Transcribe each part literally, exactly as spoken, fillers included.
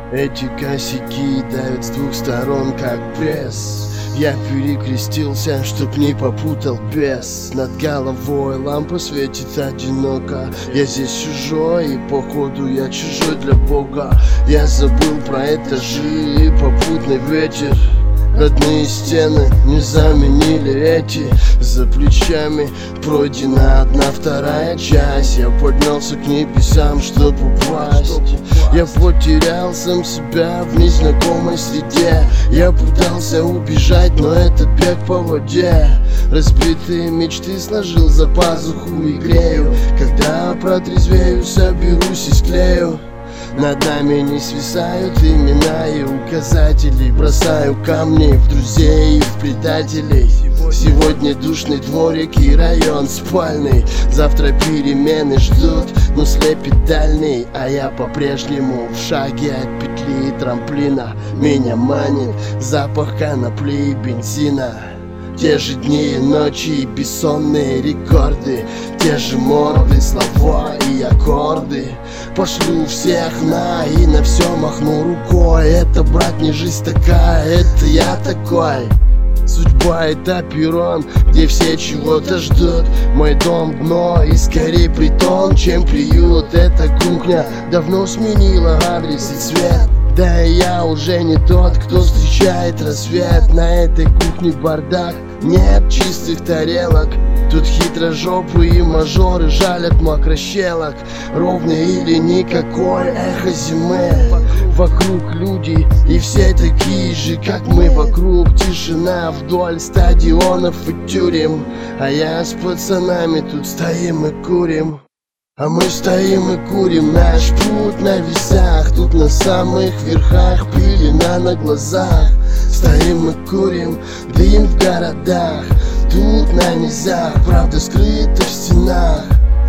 Эти косяки давят с двух сторон, как пресс. Я перекрестился, чтоб не попутал бес. Над головой лампа светит одиноко. Я здесь чужой, и походу я чужой для Бога. Я забыл про этажи и попутный ветер. Родные стены не заменили эти. За плечами пройдена одна вторая часть. Я поднялся к небесам, чтоб упасть. Я потерял сам себя в незнакомой среде. Я пытался убежать, но это бег по воде. Разбитые мечты сложил за пазуху и грею. Когда протрезвею, соберусь и склею. Над нами не свисают имена и указатели. Бросаю камни в друзей и в предателей. Сегодня душный дворик и район спальный. Завтра перемены ждут, но слепит дальний. А я по-прежнему в шаге от петли и трамплина. Меня манит запах конопли и бензина. Те же дни и ночи и бессонные рекорды. Те же морды, слова и аккорды. Пошлю всех на и на все махну рукой. Это, брат, не жизнь такая, это я такой. Судьба — это перрон, где все чего-то ждут. Мой дом — дно и скорее притон, чем приют. Эта кухня давно сменила адрес и цвет. Да и я уже не тот, кто встречает рассвет. На этой кухне бардак, нет чистых тарелок. Тут хитрожопые мажоры жалят мокрощелок. Ровный или никакой эхо зимы. Вокруг люди и все такие же, как мы. Вокруг тишина вдоль стадионов и тюрем. А я с пацанами тут стоим и курим. А мы стоим и курим, наш путь на весах. Тут на самых верхах пелена на глазах. Стоим и курим, дым в городах. Тут на низах, правда скрыта в стенах.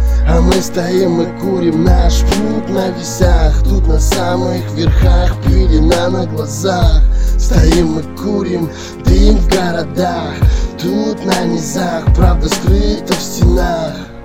А мы стоим и курим, наш путь на весах. Тут на самых верхах пелена на глазах. Стоим и курим, дым в городах. Тут на низах, правда скрыта в стенах.